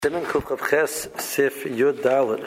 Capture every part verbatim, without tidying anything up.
Siman Kuf Chav Ches Sif Yud Daled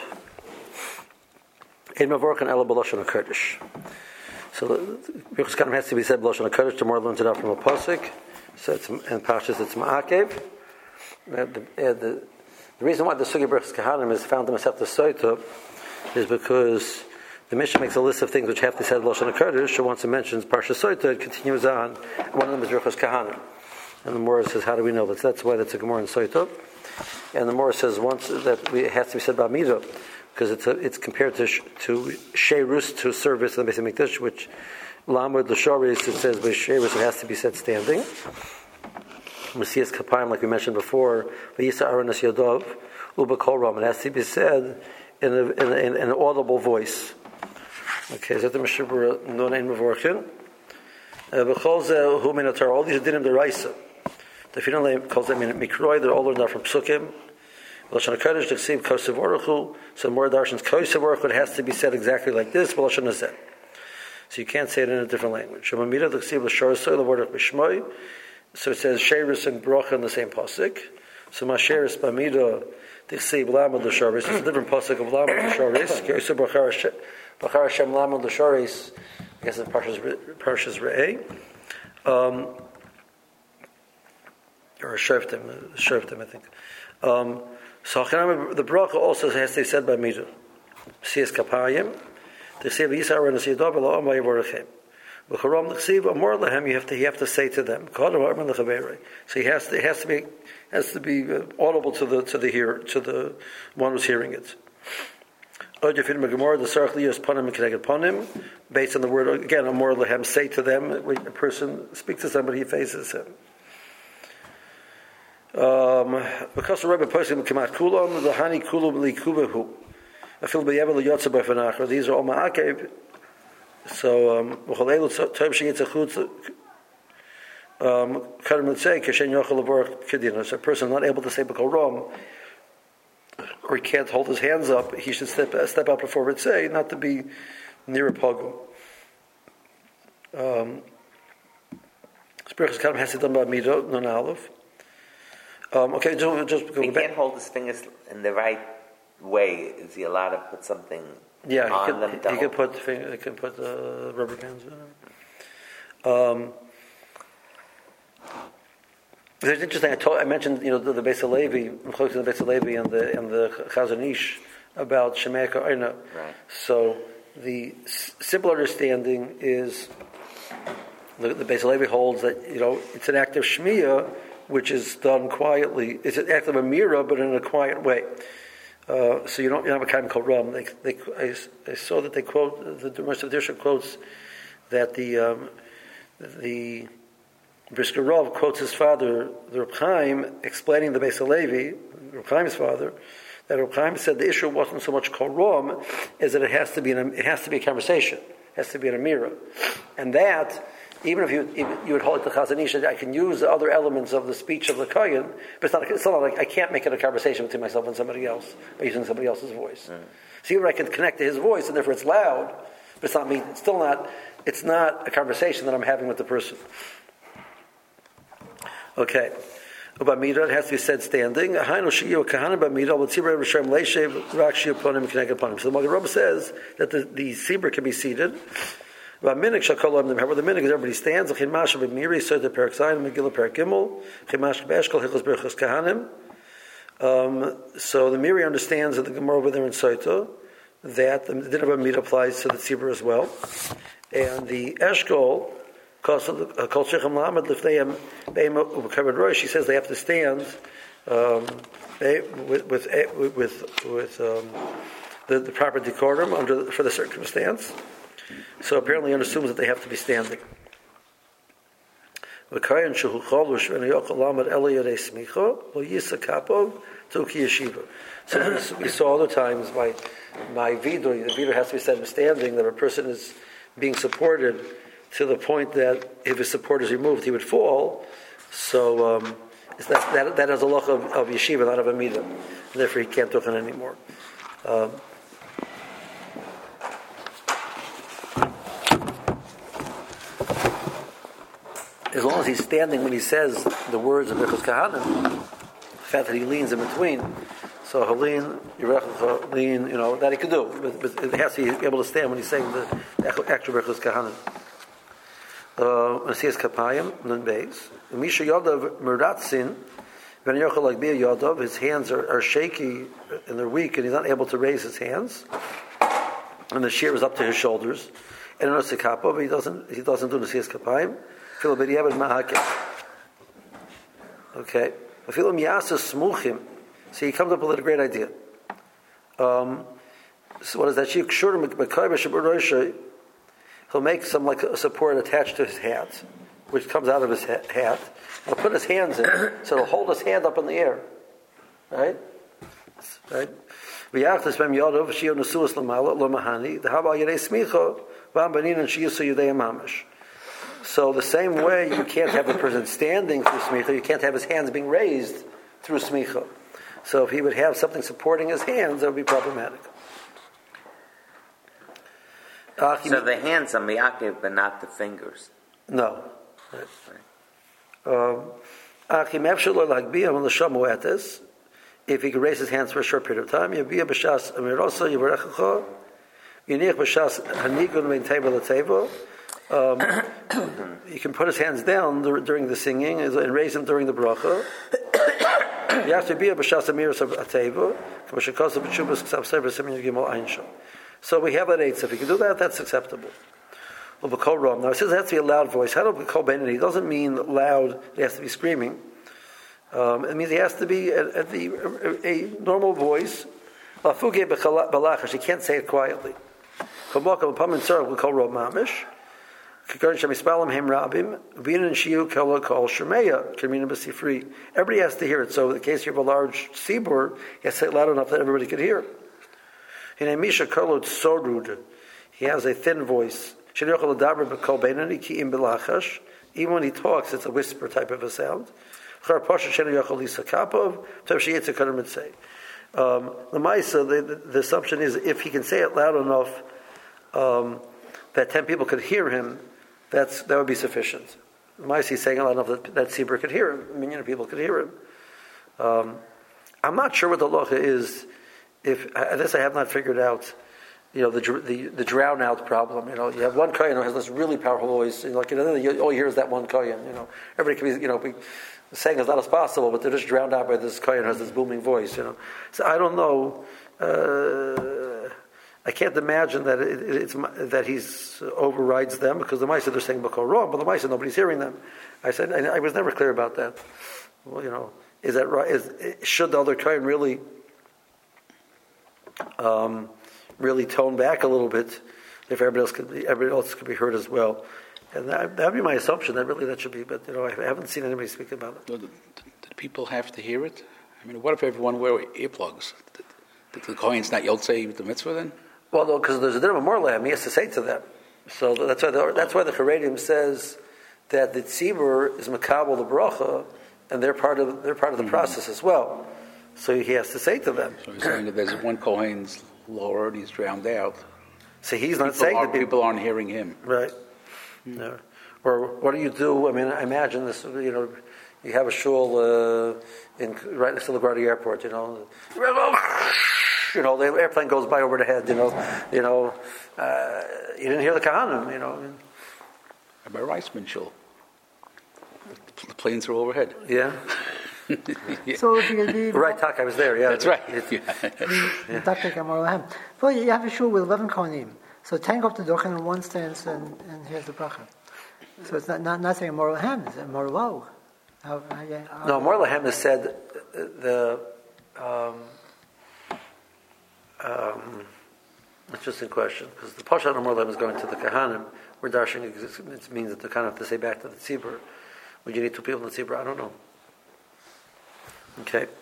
Ein Mavorchen Ela B'Lashon HaKodesh. So Birchas Kahanim has to be said B'Lashon HaKodesh. The more learns it out from a pasuk. So it's in Pashas it's Ma'akev. The, the, the, the reason why the Sugi Birchas Kahanim is found in Masechta Soita is because the Mishnah makes a list of things which have to be said B'Lashon HaKodesh. So once it mentions Pashas Soita, it continues on. One of them is Birchas Kahanim. And the Gemara says, how do we know that? That's why that's a Gemara in Soita. And the Gemara says once that we, it has to be said Ba'amida, because it's a, it's compared to to Sheirus, to service in the Beis HaMikdash, which Lamud L'Sharis, it says by Sheirus it has to be said standing. Mesias Kapayim, like we mentioned before, V'yisa Aaron Es Yodov Uba Kol Ram, it has to be said in, a, in, a, in an audible voice. Okay, is that the Meshubur Non Ein Mevorchin? B'chol Zeh Hu Min HaTorah, all these are dinim d'Oraisa. The Finale calls them in Mikroi, they're all learned out from Psukim. B'Lashon HaKodesh, the Ksiv Kosev Oruchu, so more Darshan's Kosev Oruchu, it has to be said exactly like this, B'Lashon Hazeh. So you can't say it in a different language. Shemamida, the Ksiv L'Shorasoi, the word of B'Shmoi, so it says Sheirus and Bracha in the same pasuk. So Masheirus B'Amida, the Ksiv Lamad L'Shoris, it's a different pasuk of Lamad L'Shoris, Kosev B'Char Hashem Lamad L'Shoris, I guess it's Parshas Re'eh. Um, or Shoftim, Shoftim, I think. Um, so the bracha also has to be said by Midah. Siyas Kapayim, the Ksiv Yisar and Siyadov Elohim Vayivorachem. V'charam the Ksiv Amor Lehem, you have to you have to say to them. So he has to it has to be has to be audible to the to the hearer, to the one who's hearing it. Based on the word again, Amor Lehem, say to them. When a person speaks to somebody, he faces him. Um, because the Rebbe posting Kemat Kulam, the Hani Kulam Likubahu, I feel Beyevel Yotze B'Fanachra. These are all Ma'akev. So, um, V'Cholelu Tov Sheyitzachutz, um, Kadam L'Tzei Keshen Yochel L'Vorach Kedina. So, a person not able to say B'Kol Rom, or he can't hold his hands up, he should step step up before Ritzei, not to be near a pogum. Um, Birchas Kahanim has to done by Midah, non Aleph. Um, okay, just, just he back. can't hold his fingers in the right way. Is he allowed to put something yeah, on he could, them? He, to he could put finger, he could put uh, rubber bands in them. Um, it's interesting. I, told, I mentioned, you know, the, the Beis HaLevi, the Beis HaLevi and the and the Chazon Ish about Shemei Ka'ina. Right. So the s- simple understanding is the, the Beis HaLevi holds that, you know, it's an act of Shmiyah which is done quietly. It's an act of a mirror, but in a quiet way. Uh, so you don't you don't have a kind called Ram. They, they, I, I saw that they quote, the Moshe Disha quotes that the um, the Brisker Rav quotes his father, the Reb Chaim, explaining the Beis HaLevi, Reb Chaim's father, that Reb Chaim said the issue wasn't so much called Ram, as that it has to be in a, it has to be a conversation, it has to be in a mirror, and that. Even if you if you would hold it to Chazon Ish, I can use the other elements of the speech of the Kohen, but it's not, it's not like I can't make it a conversation between myself and somebody else by using somebody else's voice. Mm. See where I can connect to his voice, and therefore it's loud, but it's not me. It's still not. It's not a conversation that I'm having with the person. Okay. About Midah, it has to be said standing. So the Magen Rebbe says that the, the Sibur can be seated. However, the minig is everybody stands. Um, so the Miri understands that the Gemara over there in Soita that the din of a midah applies to the tzibur as well, and the Eshkol she says they have to stand um, with with with, with um, the, the proper decorum under for the circumstance. So apparently it assumes that they have to be standing. So we saw other times my my vidur, the vidur has to be said standing, that a person is being supported to the point that if his support is removed, he would fall. So um, that, that that has a loch of, of yeshiva, not of a midah, and therefore he can't do it anymore. Um, as long as he's standing when he says the words of Birchas Kahanim, fact that he leans in between. So Halin, Yerechecha, lean, you know, that he could do. But, but it has to be able to stand when he's saying the, the actual Berachos Kahanim. Nasias Kapayim, Nun Beis. Misha Yodav Meratzin, Ben Yochel like Bia Yodav, his hands are, are shaky and they're weak and he's not able to raise his hands. And the shear is up to his shoulders. And in Osikapov, he doesn't he doesn't do Nasias Kapayim. Filo B'diavad Mahakeh. Okay. Filo Miyasa Smuchim. So he comes up with a great idea. Um, so what is that? He'll make some like a support attached to his hat, which comes out of his hat. He'll put his hands in, so he'll hold his hand up in the air, right? Right. So the same way you can't have a person standing through smicha, you can't have his hands being raised through smicha. So if he would have something supporting his hands, that would be problematic. Uh, so the hands are miyakev, but not the fingers. No. Um, if he could raise his hands for a short period of time, um, you can put his hands down during the singing and raise them during the bracha. You have to be a b'shas amiras of ateva, k'mashakos of b'shubas k'sav sefer semin gimel einshal. So we have that eight. So if you can do that, that's acceptable. Well, b'kol rom. Now it says it has to be a loud voice. How do b'kol benini? It doesn't mean loud. It has to be screaming. Um, it means he has to be at, at the a, a normal voice. Lafuge b'chalachash. He can't say it quietly. K'mokam pam mitzarach b'kol rom mamish. Everybody has to hear it. So in the case you have a large tzibur, you have to say it loud enough that everybody could hear. He has a thin voice. Even when he talks, it's a whisper type of a sound. Um, the Maisa, the, the assumption is if he can say it loud enough um, that ten people could hear him, That's that would be sufficient. He's saying a lot enough that that Tzibur could hear him. A million people could hear him. Um, I'm not sure what the locha is. If uh, this I have not figured out. You know the the, the drown out problem. You know you have one kohen who has this really powerful voice. And like you know, all you hear is that one kohen. You know everybody can be you know be, saying as loud as possible, but they're just drowned out by this kohen who has this booming voice. You know, so I don't know. Uh, I can't imagine that it, it's that he's overrides them because the Maisa they're saying B'kol wrong, but the Maisa nobody's hearing them. I said I, I was never clear about that. Well, you know, is that right? Is, should the other kohen really, um, really tone back a little bit if everybody else could be everybody else could be heard as well? And that would be my assumption. That really that should be, but you know, I haven't seen anybody speak about it. Do, do, do people have to hear it? I mean, what if everyone wear earplugs? Did, did the kohen's not yotzei with the mitzvah then? Well, no, because there's a dinner of Morlaim, he has to say to them. So that's why the, that's why the Charedim says that the tzibur is makabel the bracha, and they're part of they're part of the mm-hmm. process as well. So he has to say to them. So he's saying that there's one kohen's lower and he's drowned out. So he's not people saying are, that people, people aren't hearing him, right? Mm-hmm. No. Or what do you do? I mean, I imagine this. You know, you have a shul uh, in right next to LaGuardia Airport. You know. You know, the airplane goes by over the head. You know, you know, uh, you didn't hear the kahanim. You know, by Reisman shul, the planes are overhead. Yeah. yeah. So the, right, Tak, I was there. Yeah, that's right. Yeah. yeah. Well, you have a shul with eleven kohanim. So ten go up to the dochen and one stands and, and here's the bracha. So it's not not, not saying moral ham, it's a moral wow. How, how, how, no, moral ham is said the. Um, Um, interesting question, because the Pashat Amorlam is going to the Kahanim, where Darshan exists, it means that the Kahanim have to say back to the Tzibur. Would you need two people in the Tzibur? I don't know. Okay.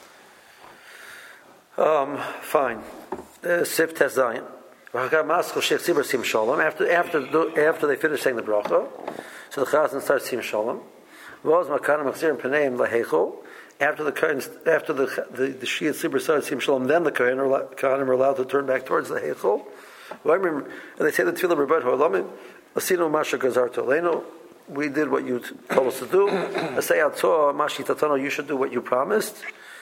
Um, fine. Sif Tes Zayin. After after after they finish saying the bracha, so the Chazan starts Sim Shalom. After the after the the, the Shia Tzibur starts Sim Shalom, then the Kohen are allowed to turn back towards the Heichel. And they say the Tefillah Rebbeinu Ha'olamim, Asinu Masha Gazar Toleinu. We did what you told us to do. Say Atzah Mashi Tatano. You should do what you promised.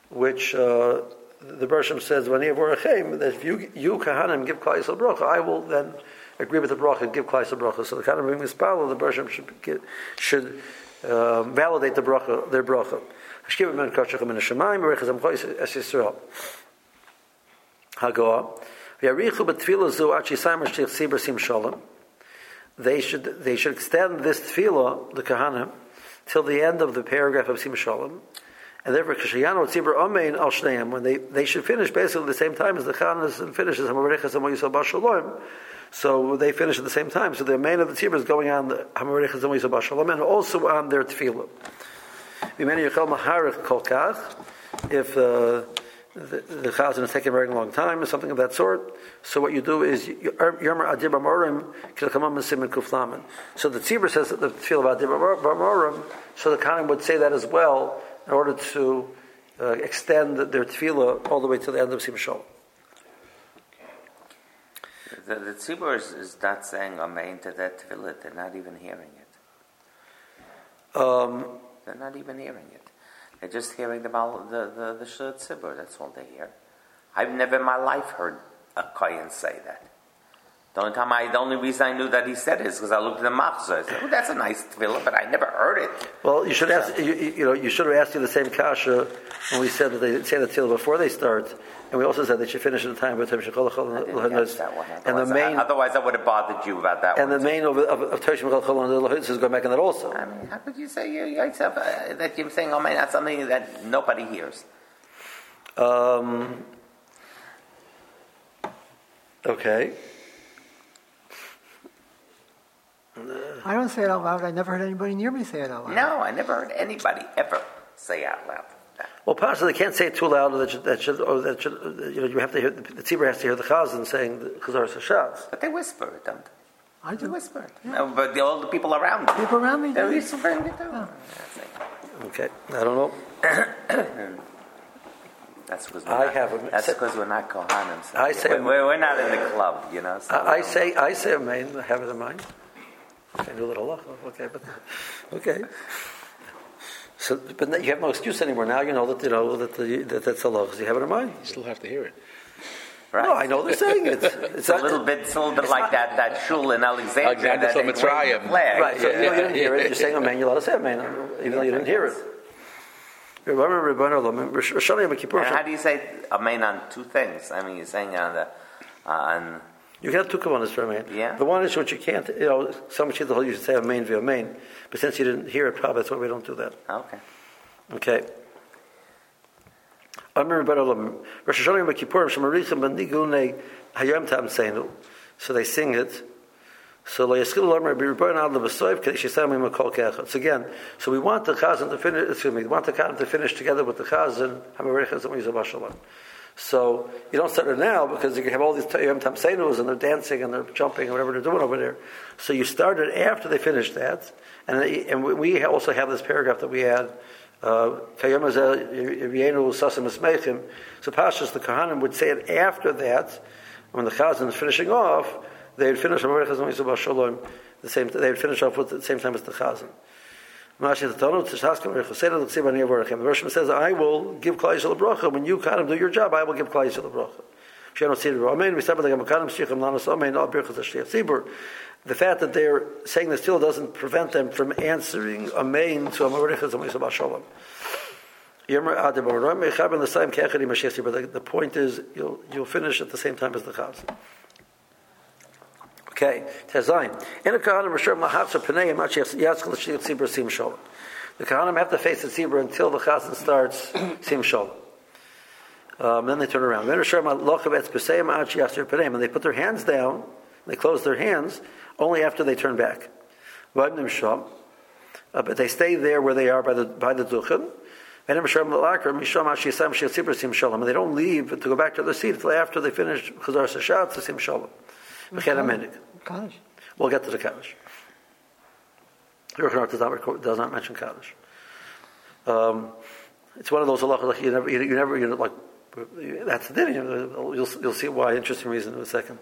which uh, the Bershom says, "When that if you you Kahanim give Klal Yisrael bracha, I will then agree with the bracha and give Klal Yisrael bracha." So the Kahanim bring this power. The Bershom should get, should uh, validate the bracha, their bracha. Hagoah. They should they should extend this tefillah, the Kahanim, till the end of the paragraph of Sim Shalom, and therefore Kishayano Tzibur Amein Al Shneim, when they, they should finish basically at the same time as the Kahanim finishes Hamarechas Amo Yisrael Bashalom. So they finish at the same time. So the main of the Tzibur is going on the Hamarechas Amo Yisrael Bashalom and also on their tefillah. If uh, the, the chazan is taking a very long time or something of that sort, so what you do is Yomer Adir B'Morim Kilkamam Simin Kuflamin. So the Tzibur says that the tefillah of Adir B'Morim, so the Kohanim would say that as well in order to uh, extend their tefillah all the way to the end of Sim Shalom. The, the Tzibur is, is not saying Amen to that tefillah; they're not even hearing it. Um, they're not even hearing it. They're just hearing the the the, the Shur Tzibur. That's all they hear. I've never in my life heard a Kohen say that. The only time I, the only reason I knew that he said it is because I looked at the machzor. I said, "Oh, that's a nice tefillah," but I never heard it. Well, you should ask. You, you know, you should have asked you the same kasha when we said that they say the tefillah before they start, and we also said they should finish at the time. But and the main, otherwise, I would have bothered you about that. And one the main of of Toshim Chol and the Lahutz is going back on that also. I mean, how could you say you, you yourself, uh, that you're saying, "Oh man, that's something that nobody hears"? Um. Okay. I don't say it out loud. I never heard anybody near me say it out loud. No, I never heard anybody ever say out loud that. Well, possibly they can't say it too loud, or that should, that should, or that should, you know, you have to hear, the, the tzibur has to hear the chazan saying the Chazar Sashatz. But they whisper it, don't they? I do. They whisper it. Yeah. No, but the, all the people around me. People around me They're do. whispering it too. Yeah. Okay, I don't know. That's because I not, have a, that's because we're not Kohanim. So I say we're, we're not in the club, you know. So I, I say I say amen. I have it in mind. I do a little halacha. Okay, but okay. So, but you have no excuse anymore. Now you know that you know that, the, that that's halacha. You have it in mind. You still have to hear it. Right. No, I know they're saying it. It's, it's a little bit, it's a little bit like that, that shul in Alexandria. Alexander that Mitzrayim. Right. So Yeah. you, know, you didn't hear it. You're saying amen. You're allowed to say amen, even though you didn't hear it. And how do you say amen on two things? I mean, you're saying on the on. You can have two kavanas for amen. Yeah. The one is what you can't. You know, some shit the whole you should say amen via amen, but since you didn't hear it, probably that's why we don't do that. Okay. Okay. So they sing it. So again, so we want the chazan to finish. Excuse me, we want the chazan to finish together with the chazan. So you don't start it now because you can have all these Yom Tam Seinus and they're dancing and they're jumping and whatever they're doing over there. So you start it after they finish that, and and we also have this paragraph that we had. Uh, so Pashas the Kohanim would say it after that when the chazan is finishing off. They would finish the same. They would finish off with the same time as the chazan. The Rosh says, "I will give Klal Yisrael a bracha when you Kohanim do your job. I will give Klal Yisrael a bracha." The fact that they're saying this still doesn't prevent them from answering amen to Amarechas Amayis Shalom. But the point is, you'll you'll finish at the same time as the chazan. Okay, Tezayin. In a Kohanim, Rishon Lahatzer Pnei Machiach Yatzchel L'Shliach Tzibur Sim Shalom. The Kohanim have to face the Tzibur until the Chazan starts Sim Shalom. Um, then they turn around. Then Rishon Lachav Etz Pesei Machiach Yatzchel Pnei, and they put their hands down. They close their hands only after they turn back. V'Avnim Sham, but they stay there where they are by the by the Duchen. And they don't leave to go back to the seat until after they finish Chazar Sashat to Sim Shalom. Kaddish. We'll get to the Kaddish. Yochanan does not, does not mention Kaddish. Um, it's one of those halachas like you never, you, you never, you know, like that's the thing. You'll you'll see why. Interesting reason in a second.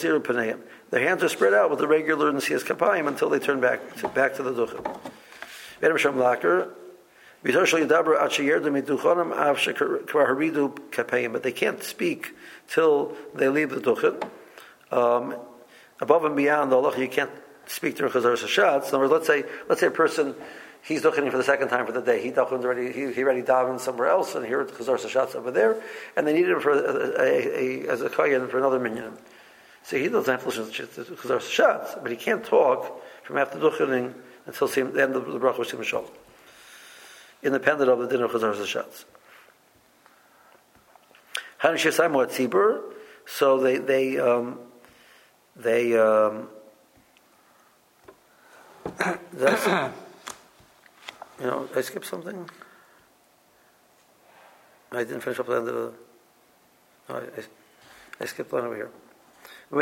Their hands are spread out with the regular Nesias Kapayim until they turn back to, back to the Duchim. But they can't speak till they leave the duchen. Um, above and beyond the halacha, you can't speak during chazar hashatz. In other words, let's say let's say a person he's duchening for the second time for the day. He duchened already. He, he already davened somewhere else, and here at chazar hashatz over there, and they needed him for a, a, a, as a kohen for another minyan. So he doesn't have to listen to chazar hashatz, but he can't talk from after duchening until the end of the bracha of Sim Shalom, independent of the din of chazar hashatz. Hanish Yisayim Tzibur. So they they um, they um, that's, you know, I skipped something. I didn't finish up the end of the. No, I, I, I skipped one over here. You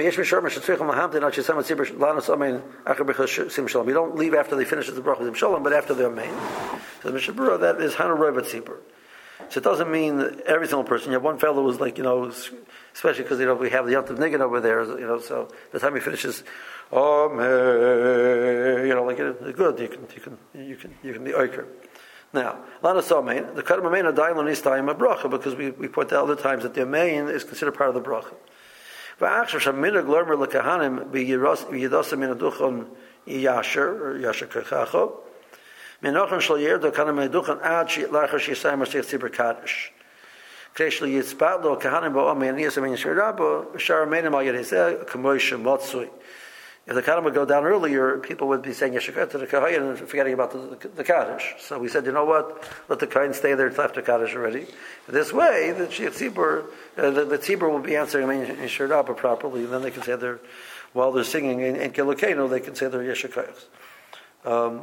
don't leave after they finish the bracha of Shalom, but after the Amen. So the Mishabura, that is Hanu Rova Tzibur. So it doesn't mean that every single person. You have one fellow who's like, you know, especially because, you know, we have the Yom Tov Niggin over there, you know, so by the time he finishes, oh, you know, like, good, you can, you can, you can, you can be oiker. Now, Lana Somein, the Kadam Amein Adaylon is time a bracha, because we, we point out other times that the Amein is considered part of the bracha. Va'achshav shaminag lormer lekahanim b'yidosa min aduchon yasher, or yasher kechacho, Menochan shal yerdo kahanim meduchan ad lachar sheyisayim masech tzibur kaddish. Kreish li yitzpat lo kahanim ba'om me'aniyas amin shirabo b'shar meinim al yedizeh kamoy shemotzui. If the kahanim would go down earlier, people would be saying yeshakot to the kahayin and forgetting about the, the, the kaddish. So we said, you know what? Let the kahayin stay there until after kaddish already. This way, the tzibur, uh, the, the tzibur will be answering amin shirabo properly, and then they can say they're while they're singing in, in Kilokeno, they can say they're yeshakot. Um,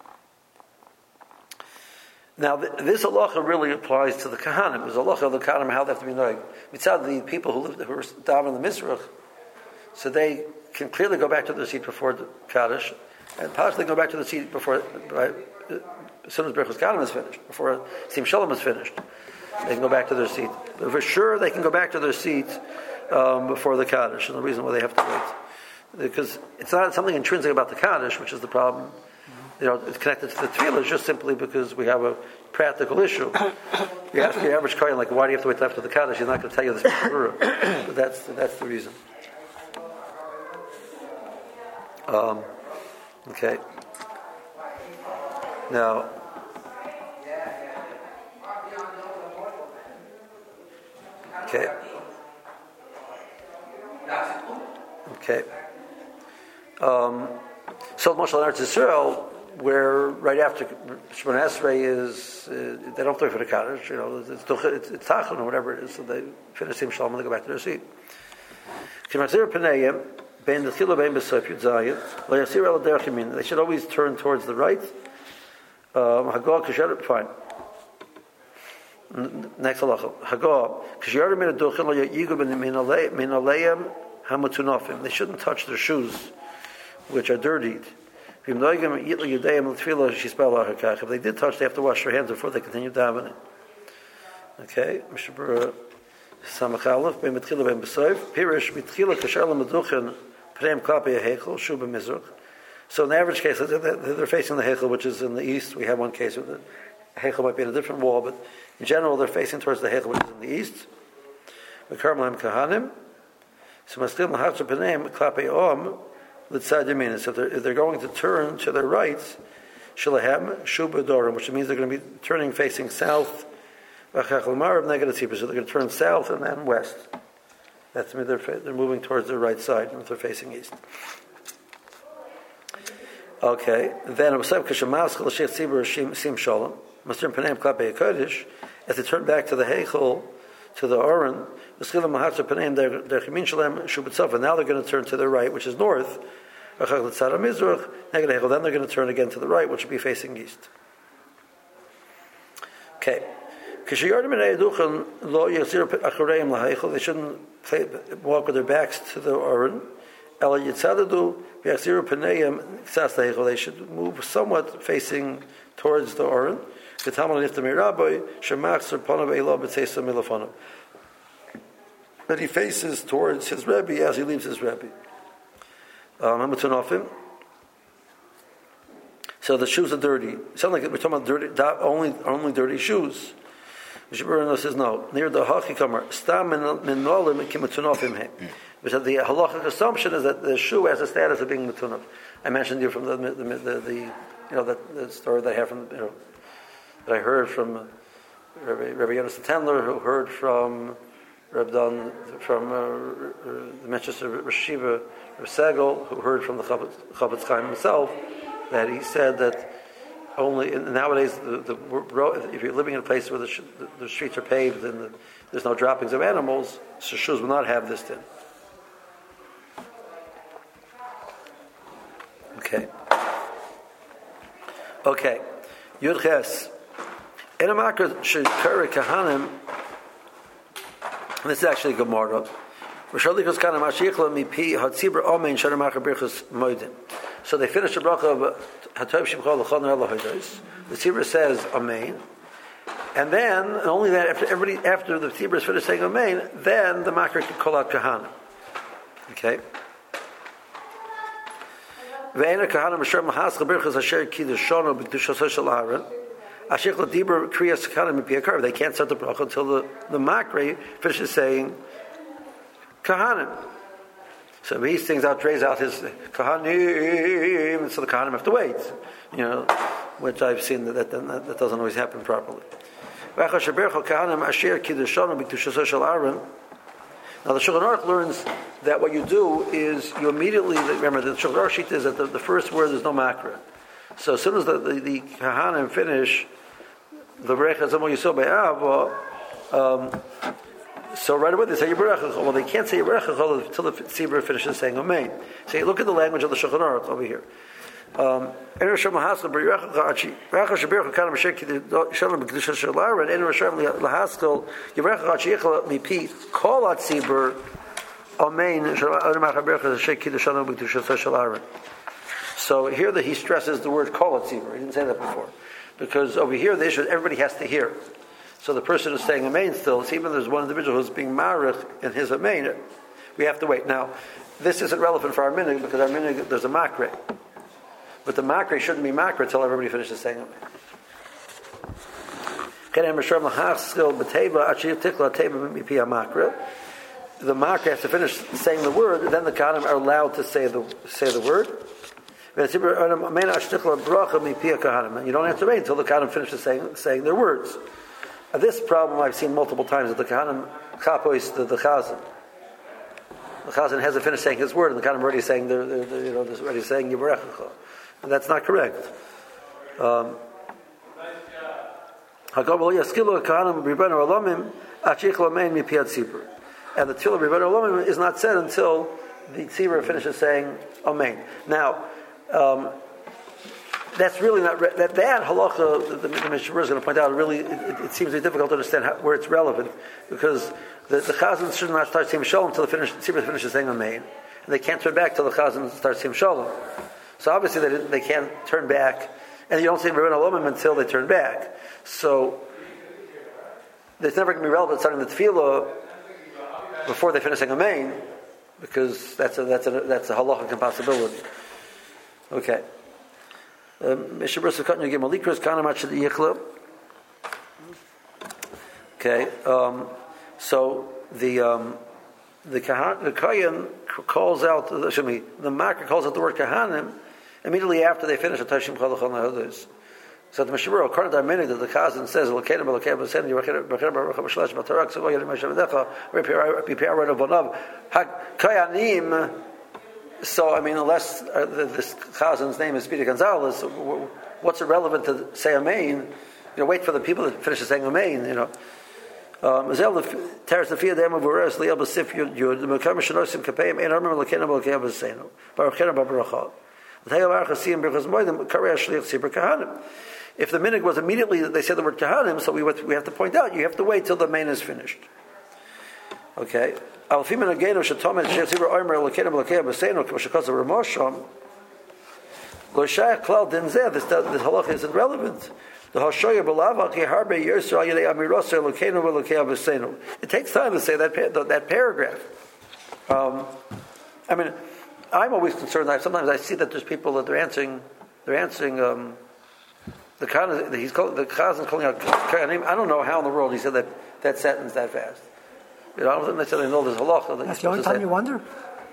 Now, this halacha really applies to the kahanim. There's a halacha of the kahanim, how they have to be knowing. Mitzad, the people who live, who are down in the Mizrach, so they can clearly go back to their seat before the Kaddish, and possibly go back to the seat before, right, as soon as Berachos Kahanim is finished, before Sim Shalom is finished. They can go back to their seat. But for sure, they can go back to their seat um, before the Kaddish, and the reason why they have to wait. Because it's not something intrinsic about the Kaddish, which is the problem. You know, it's connected to the tefillah just simply because we have a practical issue. You ask the average kohen, like, why do you have to wait after the kaddish? He's not going to tell you this. But that's that's the reason. Um, okay. Now, okay, okay. Um, so, Moshe Eretz Yisrael, where right after Shemona Esrei is, uh, they don't wait for the kaddish, you know, it's it's, it's tachan or whatever it is, so they finish Sim Shalom and they go back to their seat. They should always turn towards the right. Um, fine. Next halacha. They shouldn't touch their shoes, which are dirtied. If they did touch, they have to wash their hands before they continue davening. Okay, Mishabura Samachalef, Ben Mitchila Ben Besoif, Pirish Mitchila Kasharla Meduchen, Prem Klapi Hechel, Shuba Mizrach. So in the average case, they're facing the Hechel, which is in the east. We have one case where the Hechel might be in a different wall, but in general, they're facing towards the Hechel, which is in the east. Mekarmalim Kahanim. So Mastil Mahatcha Penem Klapi Om. So if they're, if they're going to turn to their right, Shilahem, Shuba Dorim, which means they're going to be turning facing south, so they're going to turn south and then west. That means they're, they're moving towards their right side, if they're facing east. Okay, then as they turn back to the Heichel, to the Oren, now they're going to turn to their right, which is north. Then they're going to turn again to the right, which will be facing east. Okay. They shouldn't play, walk with their backs to the Oren. They should move somewhat facing towards the Oren. That he faces towards his Rebbe as he leaves his Rebbe. Um, so So the shoes are dirty. It sounds like we're talking about dirty, only only dirty shoes. Mishabura says no. Near the hachikamer, stam min nolim kimatunofim he. Because the halachic assumption is that the shoe has a status of being matunov. I mentioned you from the the, the, the you know that the story that I have from you know that I heard from uh, Rabbi, Rabbi Yonason Tendler, who heard from Rabbi Don from uh, uh, the Manchester Rosh Yeshiva, Rabbi Segel, who heard from the Chafetz Chaim himself, that he said that only nowadays the, the road, if you're living in a place where the, the, the streets are paved and the, there's no droppings of animals, so shoes will not have this din. Okay. Okay. Yud Ches. In a makar shekara kahanim. This is actually Gemara. Rishalikus kahanim ashichla mipi hatzibur omein shana makar birchus moedin. So they finish the bracha of Hatov Shimcha L'chol Ner L'Hodos. The tzibur says Amen, and then and only that after everybody after the tzibur is finished saying Amen, then the makar can call out kahanim. Okay. Ve'ena kahanim asher mahascha birchas asher kiddushano b'kedushaso shel Aaron. Ashich l'dibur kriyas kahanim mipi hakar. They can't start the bracha until the the makar finishes saying kahanim. So he sings out, drays out his kahanim, and so the kahanim have to wait. You know, which I've seen that that, that, that doesn't always happen properly. Now the Shulchan Aruch learns that what you do is you immediately, remember the Shulchan Aruch sheet is that the, the first word is no makra. So as soon as the, the, the kahanim finish, the Berech Hazamo Yisrael Be'av, um so right away they say Yibarech. Well, they can't say Yibarech until the tzibur finishes saying Amen. So you look at the language of the Shulchan Aruch over here. Um, so here that he stresses the word kol tzibur. He didn't say that before, because over here the issue is everybody has to hear. So the person who's saying Amen still, so even if there's one individual who's being marich in his Amen, we have to wait. Now, this isn't relevant for our minig because our minig, there's a makre. But the makre shouldn't be makre until everybody finishes saying Amen. The makre has to finish saying the word, then the kahanim are allowed to say the say the word. You don't have to wait until the kahanim finishes saying saying their words. Uh, this problem I've seen multiple times. That the kahanim chapois the, the chazan, the chazan hasn't finished saying his word, and the kahanim already saying they're, they're, they're, you know they're already saying Yivarechecha, and that's not correct. Um, and the tefillah Ribbono Olamim is not said until the tzibur finishes saying Amen. Now. Um, That's really not re- that that halacha. The, the, the Mishnah is going to point out. Really, it, it seems to be difficult to understand how, where it's relevant, because the, the chazan should not start saying shalom until the finish, tzibur finishes saying amen, and they can't turn back till the chazan starts saying shalom. So obviously they, they can't turn back, and you don't say Ribbono Olamim until they turn back. So it's never going to be relevant starting the tefillah before they finish saying amen, because that's a that's a that's a halachic impossibility. Okay. Okay, um, so the um, the kahan, the kohen calls out. Excuse me, the makar calls out the word kahanim immediately after they finish the tashim chalachon hahodis. So the Mishabura, according to our minute, that the chazan says, "Lokeinu b'lokeinu b'senu yirachir b'chir b'ruch b'shlesh b'tarak tzavah yadim Hashem v'decha v'piar rod avonav ha'kayanim." So I mean, unless uh, this chazan's name is Peter Gonzalez, what's it relevant to say amen? You know, wait for the people that finish saying amen. You know. Mazel teres the fear them of Uras liel b'sif yud the mekam shenosim kapeim ein armim lokeinu b'lokeinu b'senu baruchenu b'barachah. If the minig was immediately that they said the word kahanim, so we we have to point out you have to wait till the main is finished. Okay. This, the, the halacha isn't relevant. It takes time to say that that paragraph. Um, I mean, I'm always concerned. I, sometimes I see that there's people that they're answering they're answering. Um, the Khan, he's called, the Chazan calling out Kohanim. I don't know how in the world he said that that sentence that fast. You know, I don't think necessarily know there's halacha. That's the only time you wonder.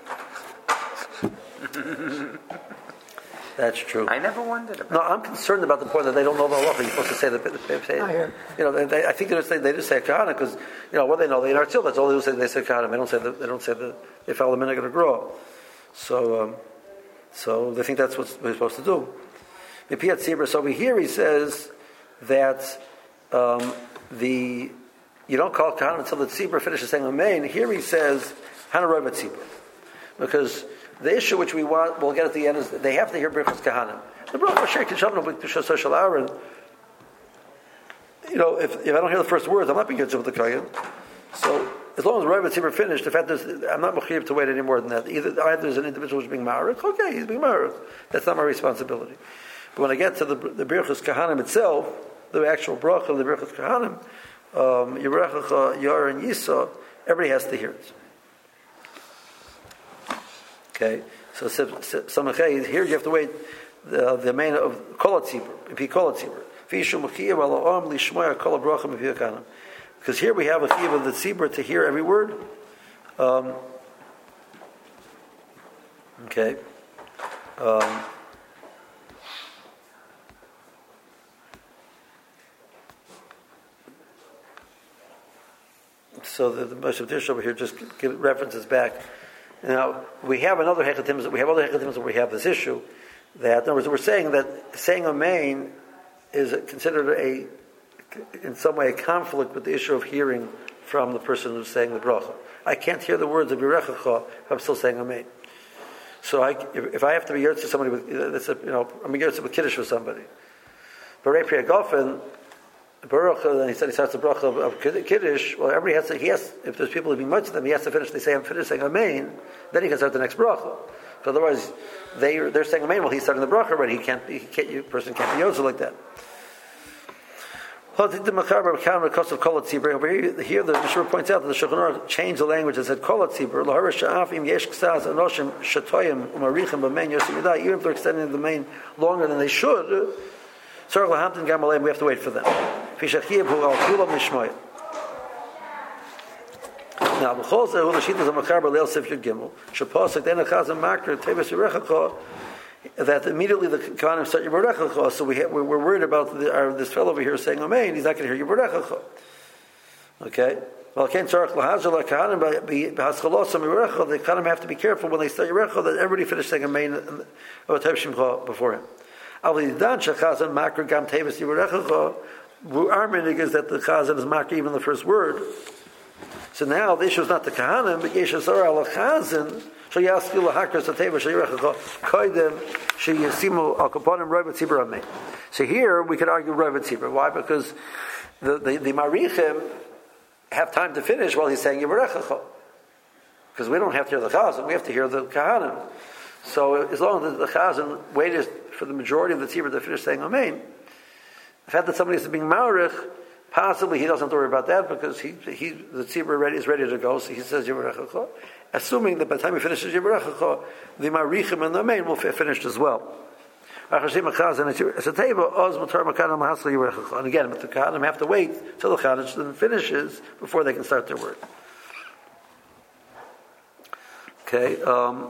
That's true. I never wondered about. No, I'm concerned about the point that they don't know the halacha. You're supposed to say the. the say, I hear. You know, they, they, I think they just say they just say kahana because you know what they know. They are still. That's all they do. Say they say kahana. They don't say the, they don't say the they follow the minhag of the grow. So, um, so they think that's what they're supposed to do. So over here he says that um, the you don't call kahana until the tzibur finishes saying amen. Here he says hanarov tzibur because the issue which we want, we'll get at the end, is that they have to hear Birchas Kahanim. The Baruch Hashem Kishavnu B'Kdusha Social Aaron. You know, if, if I don't hear the first words, I'm not being good with the Kohen. So as long as the Rav Tzibur finished, the fact is, I'm not mechayiv to wait any more than that. Either either there's an individual who's being married, okay, he's being married. That's not my responsibility. But when I get to the the Birchas Kahanim itself, the actual bracha of the Birchas Kahanim, um, Yerechacha, Yar, and Yisa, everybody has to hear it. Okay, so Samachay, here you have to wait the, the main of Kol HaTzibur, if he Kol HaTzibur. Because here we have a chiyuv of the tzibur to hear every word. Um, okay. Um, so the, the Moshe Tish over here just give references back. Now we have another hechatim that we have other hechatim that we have this issue that in other words we're saying that saying amen is considered a in some way a conflict with the issue of hearing from the person who's saying the bracha. I can't hear the words of Yerechacha if I'm still saying amen. So I, if, if I have to be yurtz to somebody with that's a, you know I'm a yurtz with kiddush with somebody. But Rei Priya Gofen Baruch, and he said he starts the bracha of, of kiddush. Well, everybody has to. He has. If there's people who be much to them, he has to finish. They say, "I'm finished saying amen." Then he can start the next bracha. So otherwise, they they're saying amen. Well, he's starting the bracha already. He can't. He can't. You person can't be yosel like that. Over here, here the Mishra points out that the Shulchan Aruch changed the language and said kol hatzibur lahara sha'afim yesh ksaz anoshim shatoyim umarichem b'mein yosim yidai. Even if they're extending the main longer than they should. We have to wait for them. Now, that immediately the Kohanim start Yevarechacha, so we have, we're worried about the, our, this fellow over here saying Amen, he's not going to hear Yevarechacha. Okay? Well, the Kohanim have to be careful when they start Yevarechacha that everybody finishes saying Amen before him. Our minig is that the chazan is makar even the first word. So now the issue is not the kahanim, but yeshasar al chazan. So yaskil lahakar sateva shayirechacha koydem sheyasimu al kaponim roiv tzibur amen. So here we could argue roiv tzibur. Why? Because the the, the marichim have time to finish while he's saying yivarechacha. Because we don't have to hear the chazan, we have to hear the kahanim. So as long as the chazan waited for the majority of the tzibur to finish saying amen, the fact that somebody is being marich, possibly he doesn't have to worry about that because he, he the tzibur ready, is ready to go, so he says Yevarechacha, assuming that by the time he finishes Yevarechacha, the marichim and the amen will be finished as well. And again, but the kahanim have to wait till the chaddush finishes before they can start their word. Okay, um,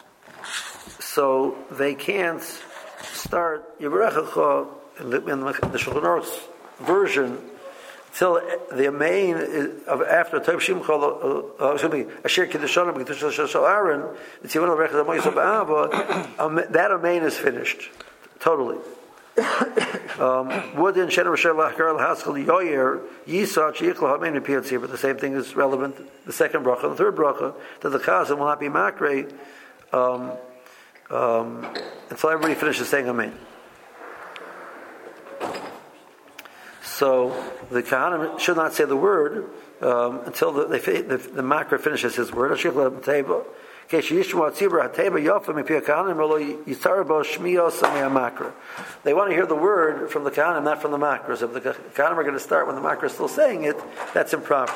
so they can't start Yevarechacha in the, in the Shulchan Aruch's version till the main of after Tov Shimcha, excuse me, Asher Kiddushanim Kiddusha Shal Aaron, it's Yevon Al Rechad Moyes of Ava. That amen is finished totally. Would in Shem Roshel Lachar Al Haskell Yoyer Yisach Yichlo Hamein Piyatzi, but the same thing is relevant. The second bracha, and the third bracha, that the chazan will not be makre. Um, Um, until everybody finishes saying amen. So the Kohanim should not say the word um, until the, they, the, the makra finishes his word. They want to hear the word from the Kohanim, not from the makra. So if the Kohanim are going to start when the makra is still saying it, that's improper.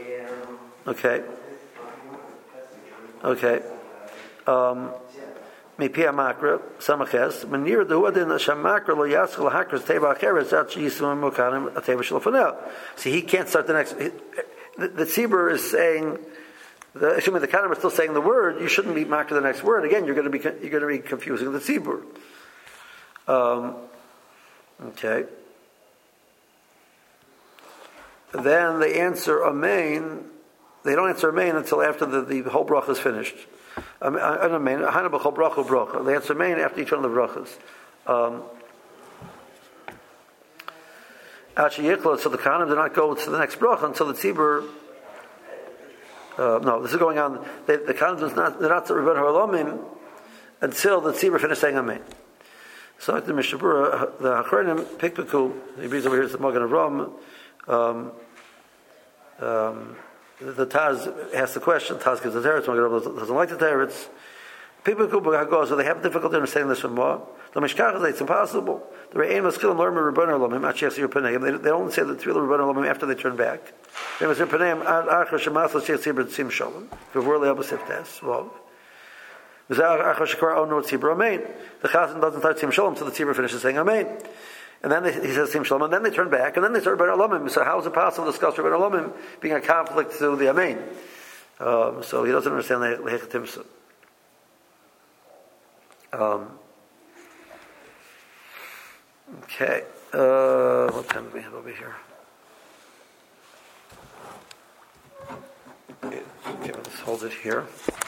Okay. Okay. Um, Mipia makra samaches menir dehuadin shamakra lo yaskal hakras teva acheres at yisum mukanim ateva shalfanel. See, he can't start the next. He, the, the tzibur is saying, the, assuming the kanim is still saying the word, you shouldn't be makra the next word. Again, you're going to be you're going to be confusing the tzibur. Um, okay. Then they answer amen. They don't answer amen until after the, the whole bracha is finished. Amen. They answer amen after each one of the brachas. Um, so the kanim do not go to the next bracha until the tzibur. Uh, no, this is going on. They, the kanim is not they're not Rebbeinu Haolamim until the tzibur finishes saying amen. So like the Mishabura, the Achronim Pikpiku, he brings over here to the Magen Avram. Um, um, the Taz asks the question. Taz gives the teretz. Magen Avram doesn't like the teretz. Pikpiku b'Hagos, so they have difficulty understanding this from more. The Mishkach, it's impossible. The Re'ein Maskilim learn Rebbeinu Haolamim. Actually, yes, Rebbeinu. They they only say the three Rebbeinu Haolamim after they turn back. They must Rebbeinu Ad Achar Shemasla Sheikh Tzibur Tzim Shalom. V'Vorli Abasif Tes. Well. The Chazan doesn't start Tzim Shalom until the Tzibur finishes saying Amen. And then they, he says Tzim Shalom, and then they turn back, and then they start Rebbeinu Haolamim. So how is it possible to discuss Rebbeinu Haolamim being a conflict to the Amen? Um, so he doesn't understand the Hechatimsa. Um, okay. Uh, what time do we have over here? Okay, let's hold it here.